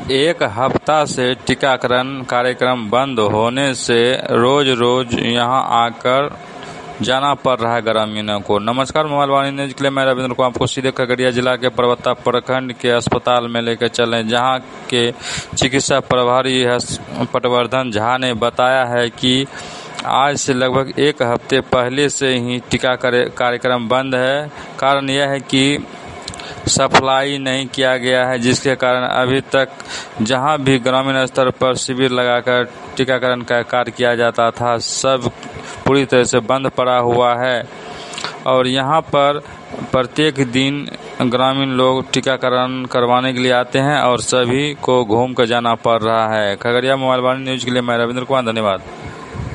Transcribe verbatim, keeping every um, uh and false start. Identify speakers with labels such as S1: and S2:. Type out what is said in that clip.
S1: एक हफ्ता से टीकाकरण कार्यक्रम बंद होने से रोज रोज यहां आकर जाना पड़ रहा है ग्रामीणों को। नमस्कार, मोबाइल वाणी न्यूज के लिए मैं रविंद्र को आपको सीधे खगड़िया जिला के परबत्ता प्रखंड के अस्पताल में लेकर चले, जहां के चिकित्सा प्रभारी पटवर्धन झा ने बताया है कि आज से लगभग एक हफ्ते पहले से ही टीका कार्यक्रम बंद है। कारण यह है कि सप्लाई नहीं किया गया है, जिसके कारण अभी तक जहां भी ग्रामीण स्तर पर शिविर लगाकर टीकाकरण का कार्य किया जाता था, सब पूरी तरह से बंद पड़ा हुआ है। और यहां पर प्रत्येक दिन ग्रामीण लोग टीकाकरण करवाने के लिए आते हैं और सभी को घूम कर जाना पड़ रहा है। खगड़िया मोबाइल वाणी न्यूज के लिए मैं रविंद्र कुमार, धन्यवाद।